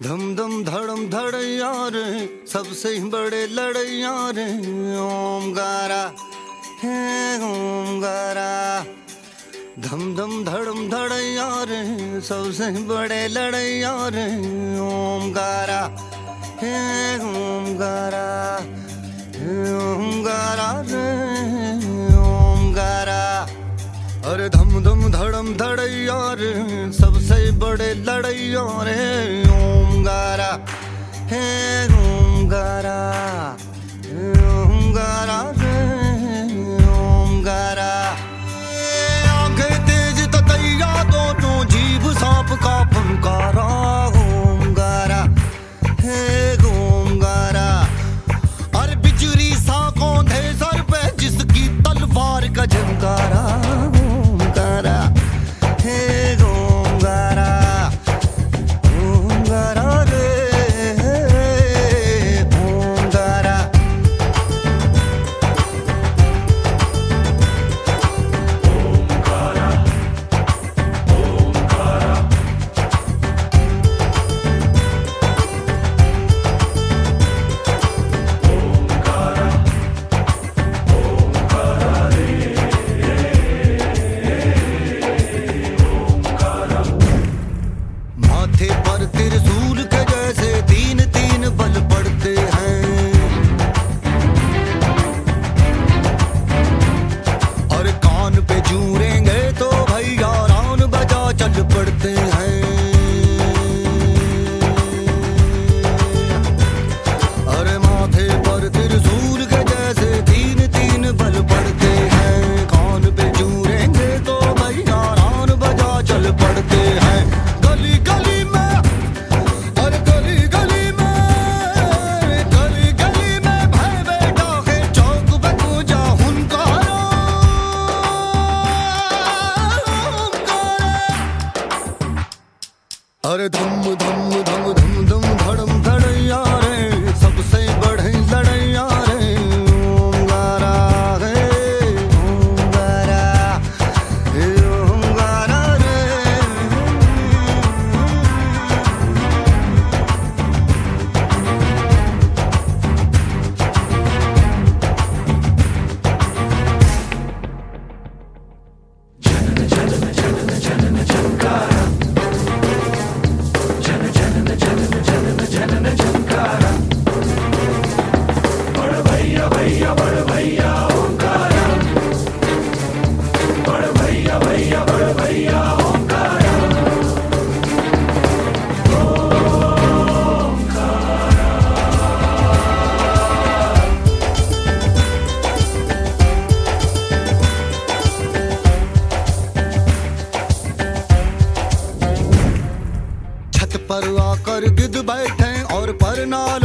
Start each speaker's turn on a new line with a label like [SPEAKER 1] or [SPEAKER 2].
[SPEAKER 1] धम धम धड़म धड़ैया रे, सबसे बड़े लड़ैया रे। ओमकारा है ओमकारा, धम धम धड़म धड़ैया रे, सबसे बड़े लड़ैया रे। ओमकारा है ओमकारा, ओमकारा रे ओमकारा। अरे धम धम धड़म धड़ैया रे, सबसे बड़े लड़ैया रे। ओमकारा है ओमकारा, ओमकारा रे ओमकारा। आंखें तेज ततैया दोनों, जीभ सांप का फंकारा। ओमकारा है ओमकारा। अरे बिजली सा कौंधे सर पे, जिसकी तलवार का झंकारा। ओमकारा है ओमकारा, ओमकारा रे ओमकारा। माथे पर त्रिशूल के जैसे तीन तीन बल पड़ते हैं। और कान पे जूरेंगे तो भैया रान बजा चल पड़ते हैं। अरे माथे पर त्रिशूल के जैसे तीन तीन बल पड़ते हैं। कान पे जूरेंगे तो भैया रान बजा चल पड़ते हैं। गली गली में, और गली गली में, गली गली में भाई बेटा है, चौक पे पूजा हुनकारा। अरे धम धम धम धम धम धड़म धड़ैया रे, सबसे बड़े लड़ैया रे। ओमकारा है ओमकारा, हे ओमकारा रे। छत पर आकर गिद्ध बैठे और परनाल